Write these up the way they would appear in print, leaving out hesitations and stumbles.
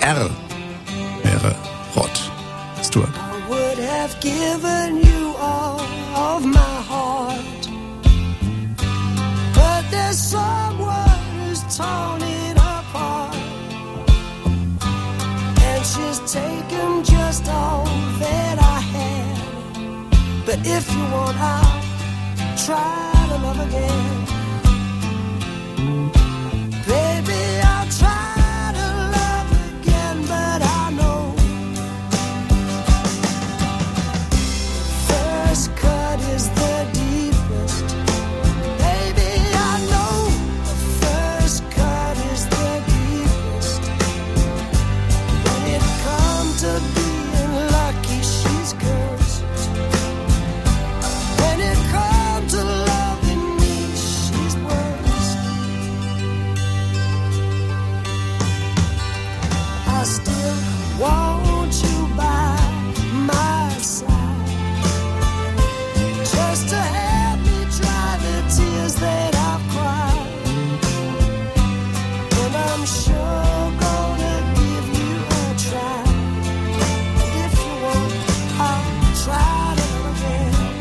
R wäre Rod Stewart. I would have given you all of my heart, but there's someone who's torn it apart, and she's taken just all that I had. But if you want, I'll try to love again. Baby, I'll try to love again, but I know first cut is the deepest. Baby, I know the first cut is the deepest. When it comes to being lucky, she's cursed. When it comes to loving me, she's worse. I still want you by my side, just to help me dry the tears that I've cried. And I'm sure gonna give you a try. And if you want, I'll try to love again.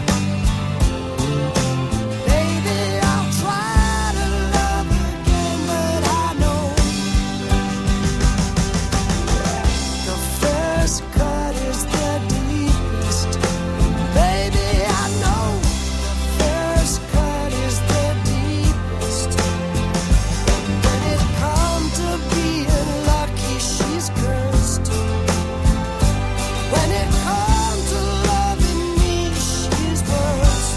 Baby, I'll try to love again, but I know the first cut is the deepest. Baby, I know the first cut is the deepest. When it comes to being lucky, she's cursed. When it comes to loving me, she's worse.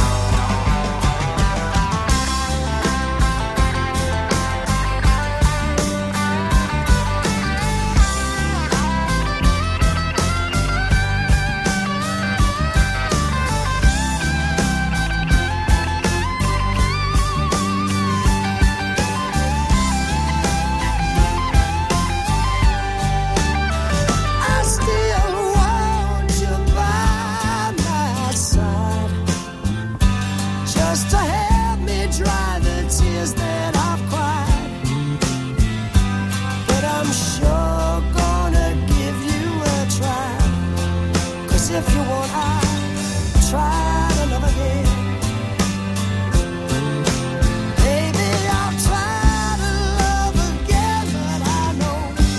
I still want you by my side, just to help me dry the tears that I've cried. But I'm sure gonna give you a try, 'cause if you want, I'll try to love again. Baby, I'll try to love again, but I know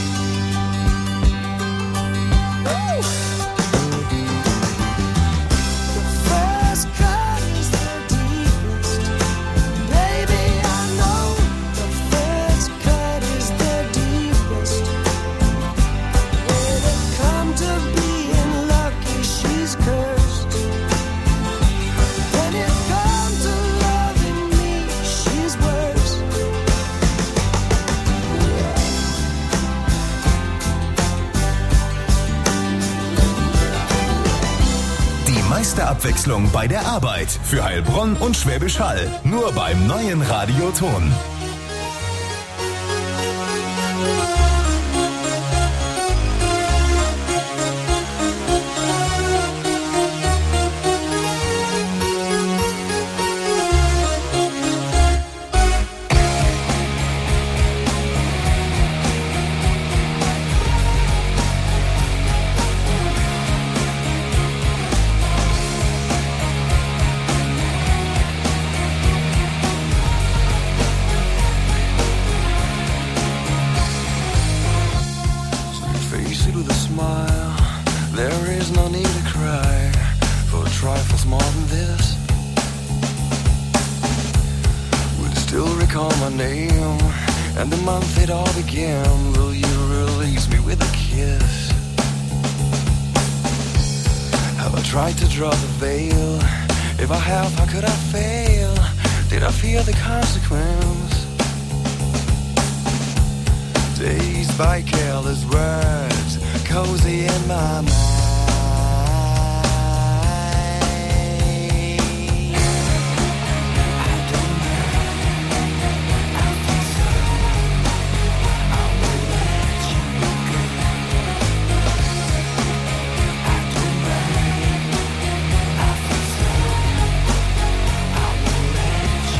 the first cut is the deepest. Baby, I know the first cut is the deepest. When it comes to being lucky, she's cursed. When it comes to loving me, she's worse. Die meiste Abwechslung bei der Arbeit für Heilbronn und Schwäbisch Hall. Nur beim neuen Radioton. Face it with a smile. There is no need to cry for trifles more than this. Will you still recall my name and the month it all began? Will you release me with a kiss? Have I tried to draw the veil? If I have, how could I fail? Did I fear the consequence? Dazed by careless words, cozy in my mind.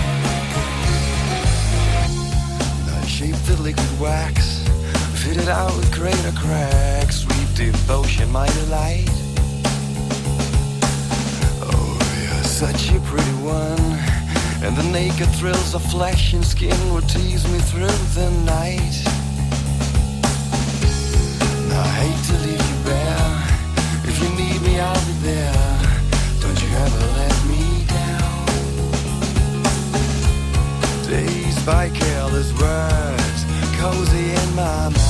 Liquid wax, fitted out with greater cracks. Sweet devotion, my delight. Oh, you're such a pretty one. And the naked thrills of flesh and skin would tease me through the night. Now, I hate to leave you bare. If you need me, I'll be there. Don't you ever let me down. Dazed by careless words, cozy in my mind.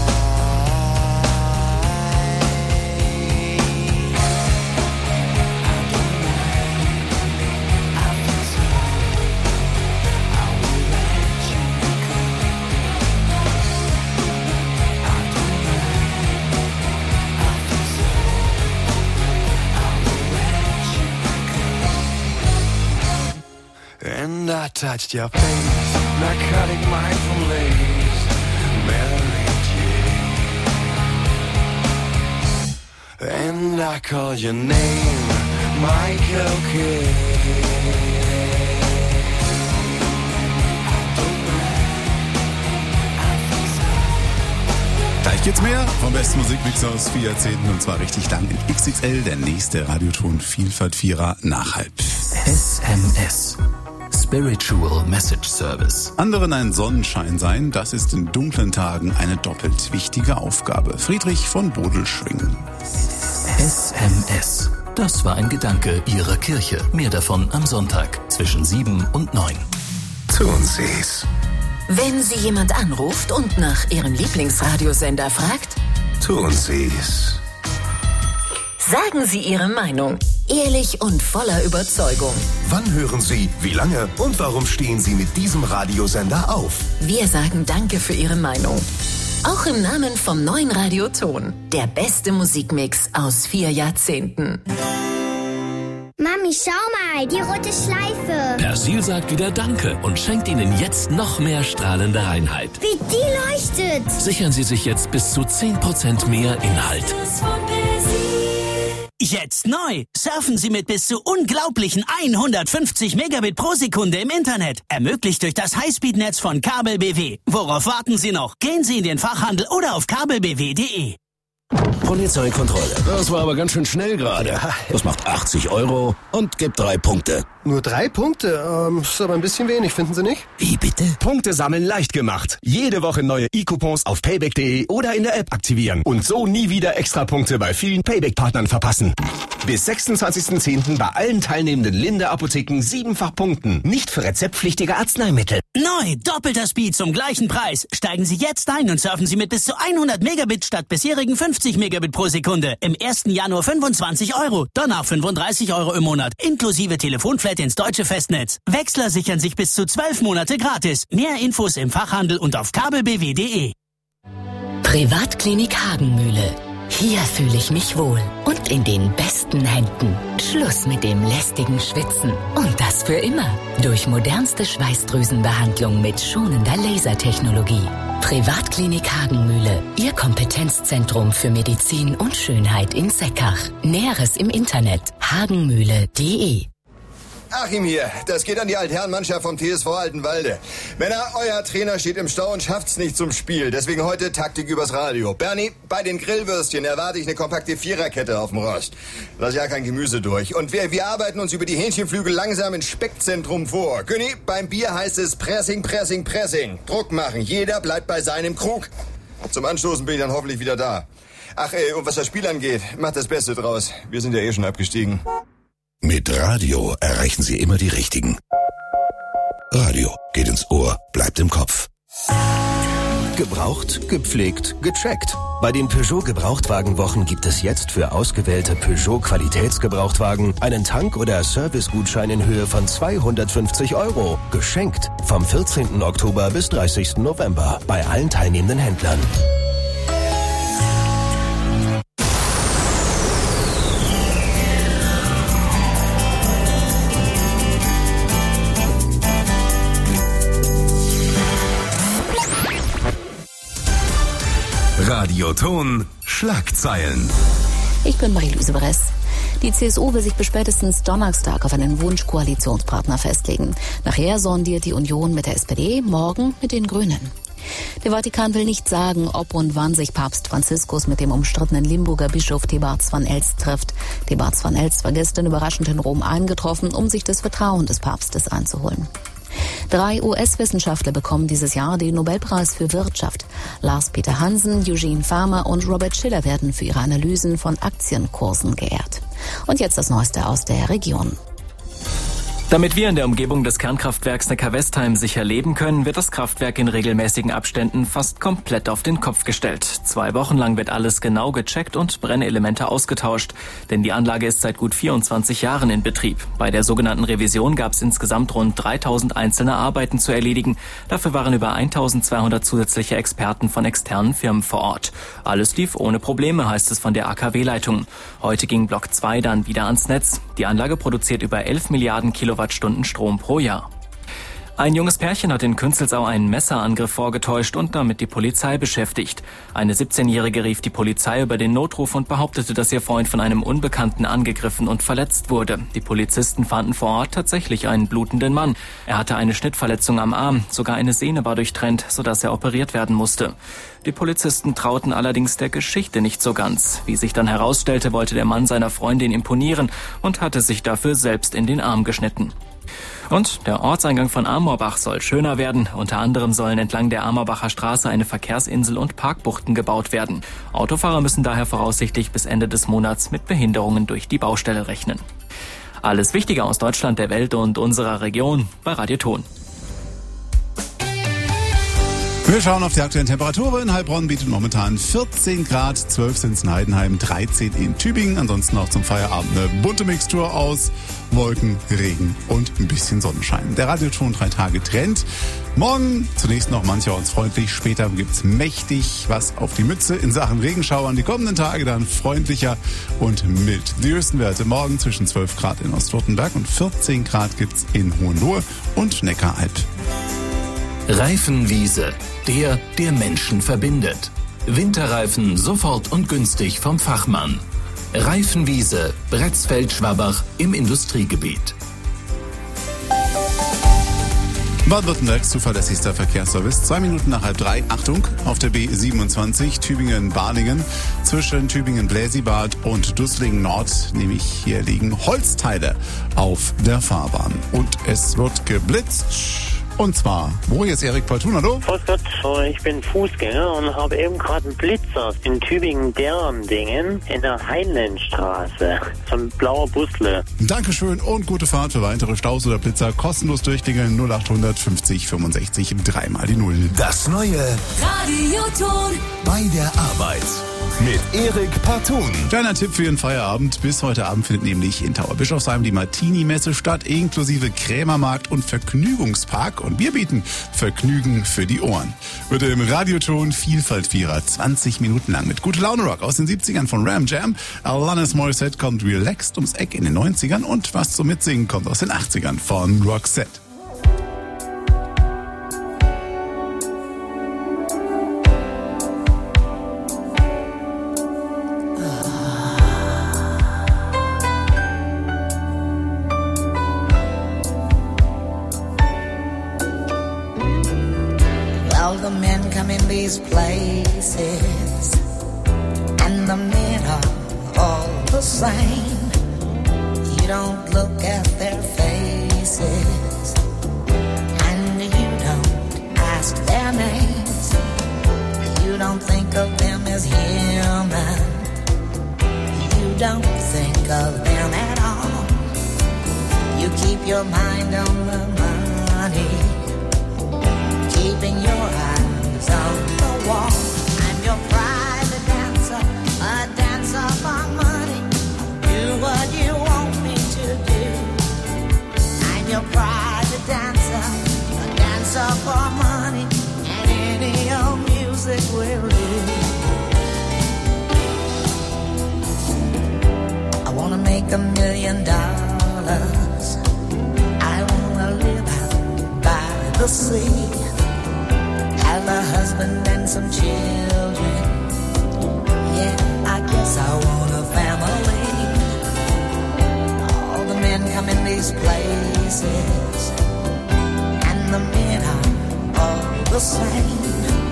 And I touched your face, narcotic mind from lace, Mary Jane. And I called your name, Michael Kidd. Gleich geht's mehr vom besten Musikmix aus 4 Jahrzehnten und zwar richtig lang in XXL, der nächste Radioton Vielfalt-Vierer nach halb. SMS. Spiritual Message Service. Anderen ein Sonnenschein sein, das ist in dunklen Tagen eine doppelt wichtige Aufgabe. Friedrich von Bodelschwingh. SMS. Das war ein Gedanke Ihrer Kirche. Mehr davon am Sonntag zwischen 7 und 9. Tun Sie's. Wenn Sie jemand anruft und nach Ihrem Lieblingsradiosender fragt, Tun Sie's. sagen Sie Ihre Meinung. Ehrlich und voller Überzeugung. Wann hören Sie, wie lange und warum stehen Sie mit diesem Radiosender auf? Wir sagen Danke für Ihre Meinung. Auch im Namen vom neuen Radioton. Der beste Musikmix aus 4 Jahrzehnten. Mami, schau mal, die rote Schleife. Persil sagt wieder Danke und schenkt Ihnen jetzt noch mehr strahlende Reinheit. Wie die leuchtet. Sichern Sie sich jetzt bis zu 10% mehr Inhalt. Jetzt neu! Surfen Sie mit bis zu unglaublichen 150 Megabit pro Sekunde im Internet. Ermöglicht durch das Highspeed-Netz von Kabel BW. Worauf warten Sie noch? Gehen Sie in den Fachhandel oder auf kabelbw.de. Polizeikontrolle. Das war aber ganz schön schnell gerade. Das macht 80 € und gibt 3 Punkte. Nur 3 Punkte? Ist aber ein bisschen wenig, finden Sie nicht? Wie bitte? Punkte sammeln leicht gemacht. Jede Woche neue E-Coupons auf payback.de oder in der App aktivieren. Und so nie wieder extra Punkte bei vielen Payback-Partnern verpassen. Bis 26.10. bei allen teilnehmenden Linde-Apotheken 7-fach Punkten. Nicht für rezeptpflichtige Arzneimittel. Neu! Doppelter Speed zum gleichen Preis. Steigen Sie jetzt ein und surfen Sie mit bis zu 100 Megabit statt bisherigen 50 Megabit pro Sekunde. Im 1. Januar 25 €, danach 35 € im Monat. Inklusive Telefonflat ins deutsche Festnetz. Wechsler sichern sich bis zu 12 Monate gratis. Mehr Infos im Fachhandel und auf kabelbw.de. Privatklinik Hagenmühle. Hier fühle ich mich wohl und in den besten Händen. Schluss mit dem lästigen Schwitzen. Und das für immer. Durch modernste Schweißdrüsenbehandlung mit schonender Lasertechnologie. Privatklinik Hagenmühle. Ihr Kompetenzzentrum für Medizin und Schönheit in Seckach. Näheres im Internet. hagenmühle.de. Achim hier, das geht an die Altherrenmannschaft vom TSV Altenwalde. Männer, euer Trainer steht im Stau und schafft's nicht zum Spiel. Deswegen heute Taktik übers Radio. Bernie, bei den Grillwürstchen erwarte ich eine kompakte Viererkette auf dem Rost. Lass ja kein Gemüse durch. Und wir arbeiten uns über die Hähnchenflügel langsam ins Speckzentrum vor. Günni, beim Bier heißt es Pressing, Pressing, Pressing. Druck machen, jeder bleibt bei seinem Krug. Zum Anstoßen bin ich dann hoffentlich wieder da. Ach, und was das Spiel angeht, macht das Beste draus. Wir sind ja eh schon abgestiegen. Mit Radio erreichen Sie immer die Richtigen. Radio geht ins Ohr, bleibt im Kopf. Gebraucht, gepflegt, gecheckt. Bei den Peugeot Gebrauchtwagenwochen gibt es jetzt für ausgewählte Peugeot Qualitätsgebrauchtwagen einen Tank- oder Servicegutschein in Höhe von 250 €. Geschenkt vom 14. Oktober bis 30. November bei allen teilnehmenden Händlern. Radioton Schlagzeilen. Ich bin Marie-Louise Bress. Die CSU will sich bis spätestens Donnerstag auf einen Wunschkoalitionspartner festlegen. Nachher sondiert die Union mit der SPD, morgen mit den Grünen. Der Vatikan will nicht sagen, ob und wann sich Papst Franziskus mit dem umstrittenen Limburger Bischof Thebats van Elst trifft. Thebats van Elst war gestern überraschend in Rom eingetroffen, um sich das Vertrauen des Papstes einzuholen. 3 US-Wissenschaftler bekommen dieses Jahr den Nobelpreis für Wirtschaft. Lars Peter Hansen, Eugene Farmer und Robert Schiller werden für ihre Analysen von Aktienkursen geehrt. Und jetzt das Neueste aus der Region. Damit wir in der Umgebung des Kernkraftwerks Neckar-Westheim sicher leben können, wird das Kraftwerk in regelmäßigen Abständen fast komplett auf den Kopf gestellt. 2 Wochen lang wird alles genau gecheckt und Brennelemente ausgetauscht. Denn die Anlage ist seit gut 24 Jahren in Betrieb. Bei der sogenannten Revision gab es insgesamt rund 3000 einzelne Arbeiten zu erledigen. Dafür waren über 1200 zusätzliche Experten von externen Firmen vor Ort. Alles lief ohne Probleme, heißt es von der AKW-Leitung. Heute ging Block 2 dann wieder ans Netz. Die Anlage produziert über 11 Milliarden Kilowattstunden Strom pro Jahr. Ein junges Pärchen hat in Künzelsau einen Messerangriff vorgetäuscht und damit die Polizei beschäftigt. Eine 17-Jährige rief die Polizei über den Notruf und behauptete, dass ihr Freund von einem Unbekannten angegriffen und verletzt wurde. Die Polizisten fanden vor Ort tatsächlich einen blutenden Mann. Er hatte eine Schnittverletzung am Arm, sogar eine Sehne war durchtrennt, sodass er operiert werden musste. Die Polizisten trauten allerdings der Geschichte nicht so ganz. Wie sich dann herausstellte, wollte der Mann seiner Freundin imponieren und hatte sich dafür selbst in den Arm geschnitten. Und der Ortseingang von Amorbach soll schöner werden. Unter anderem sollen entlang der Amorbacher Straße eine Verkehrsinsel und Parkbuchten gebaut werden. Autofahrer müssen daher voraussichtlich bis Ende des Monats mit Behinderungen durch die Baustelle rechnen. Alles Wichtige aus Deutschland, der Welt und unserer Region bei Radio Ton. Wir schauen auf die aktuellen Temperaturen. Heilbronn bietet momentan 14 Grad, 12 sind es in Heidenheim, 13 in Tübingen. Ansonsten auch zum Feierabend eine bunte Mixtur aus Wolken, Regen und ein bisschen Sonnenschein. Der Radioton 3 Tage Trend. Morgen zunächst noch mancherorts freundlich, später gibt's mächtig was auf die Mütze in Sachen Regenschauern. Die kommenden Tage dann freundlicher und mild. Die höchsten Werte morgen zwischen 12 Grad in Ostwürttemberg und 14 Grad gibt's in Hohenlohe und Neckaralb. Reifenwiese, der Menschen verbindet. Winterreifen sofort und günstig vom Fachmann. Reifenwiese, Bretzfeld-Schwabach im Industriegebiet. Baden-Württembergs zuverlässigster Verkehrsservice. 2 Minuten nach 2:30. Achtung, auf der B27 Tübingen-Balingen. Zwischen Tübingen-Bläsibad und Dusslingen-Nord, nämlich hier liegen Holzteile auf der Fahrbahn. Und es wird geblitzt. Und zwar, wo jetzt Erik Paltun, hallo? Grüß Gott, ich bin Fußgänger und habe eben gerade einen Blitzer in Tübingen-Derndingen in der Heinleinstraße. So ein blauer Busle. Dankeschön und gute Fahrt. Für weitere Staus oder Blitzer kostenlos durchklingeln 0800 50 65 3 mal die 0. Das neue Radioton bei der Arbeit mit Erik Paltun. Kleiner Tipp für Ihren Feierabend. Bis heute Abend findet nämlich in Tauberbischofsheim die Martini-Messe statt, inklusive Krämermarkt und Vergnügungspark. Und wir bieten Vergnügen für die Ohren. Wird im Radioton Vielfaltvierer 20 Minuten lang mit gute Laune Rock aus den 70ern von Ram Jam. Alanis Morissette kommt relaxed ums Eck in den 90ern und was zum Mitsingen kommt aus den 80ern von Roxette. These places and the men are all the same. You don't look at their faces and you don't ask their names. You don't think of them as human. You don't think of them at all. You keep your mind on the money, keeping your eyes on the wall. I'm your private dancer, a dancer for money. Do what you want me to do. I'm your private dancer, a dancer for money, and any old music will do. I wanna make $1 million. I wanna live out by the sea. Have a husband and some children. Yeah, I guess I want a family. All the men come in these places, and the men are all the same.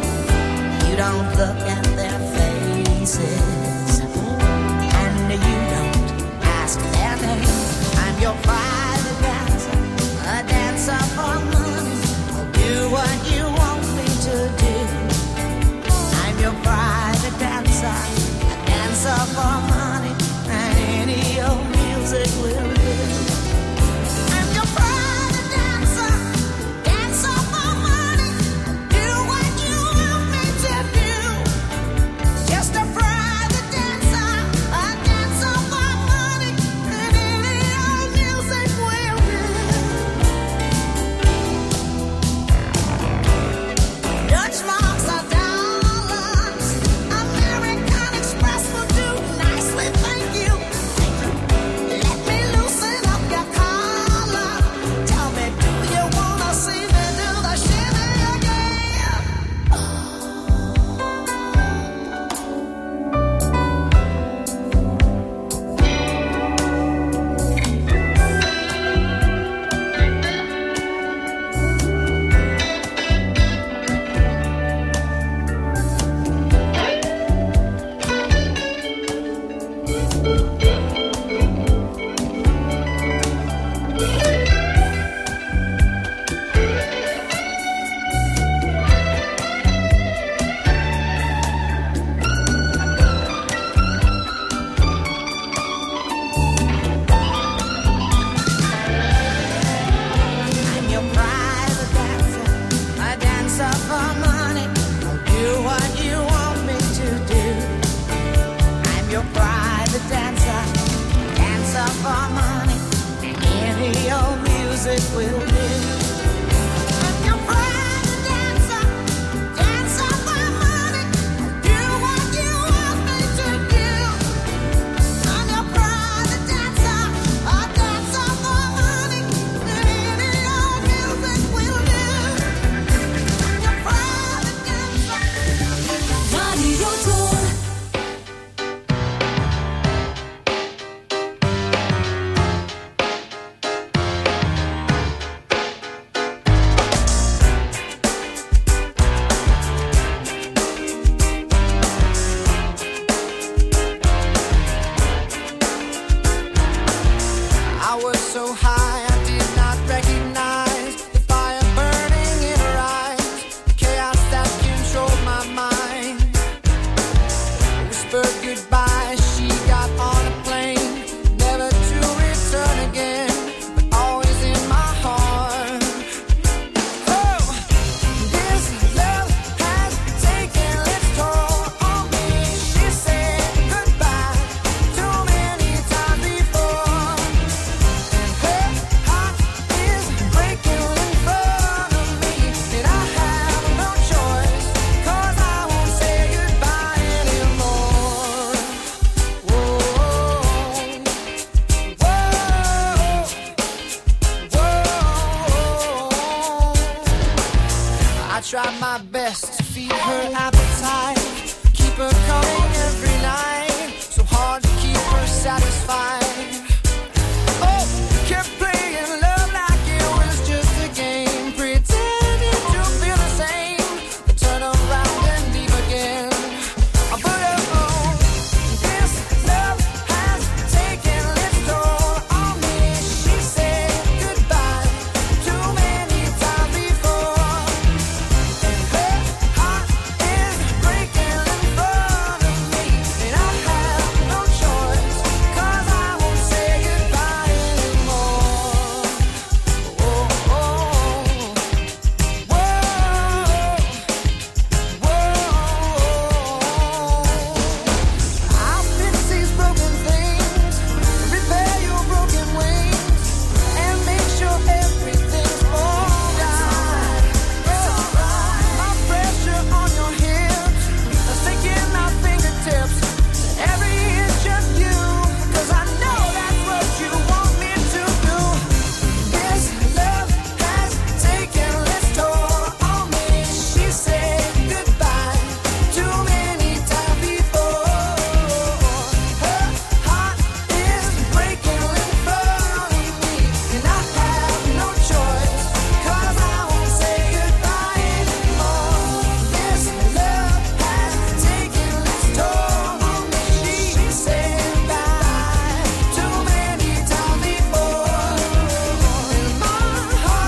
don't look at their faces, and you don't ask their name. I'm your private dancer, a dancer for money. I'll do what you want me to do. I'm your private dancer, a dancer for money, and any old music will do. I'm your private dancer, dancer for money. Do what you want me to do. Just a private dancer, a dancer for money, and any old music will do. Dutch marks are dollars. American Express will do nicely, thank you. Let me loosen up your collar. Tell me, do you wanna see me do the shimmy again? I'm your private dancer, a dancer for money. I'll do what you want me to do. I'm your private dancer, dancer for money, and any old music will do. I'm your private dancer, dancer for money. Do what you want me to do. I'm your private dancer, a dancer for money, and any old music will do. I'm your private dancer. Radio Tour. I was so high I did not recognize the fire burning in her eyes, the chaos that controlled my mind. I whispered goodbye, she got on a plane, never to return again, but always in my heart. Oh, this love has taken its toll on me. She said goodbye too many times before. Her heart is breaking in front of me, and I have no choice, 'cause I won't say goodbye anymore. Whoa, whoa, whoa. I tried my best to feed her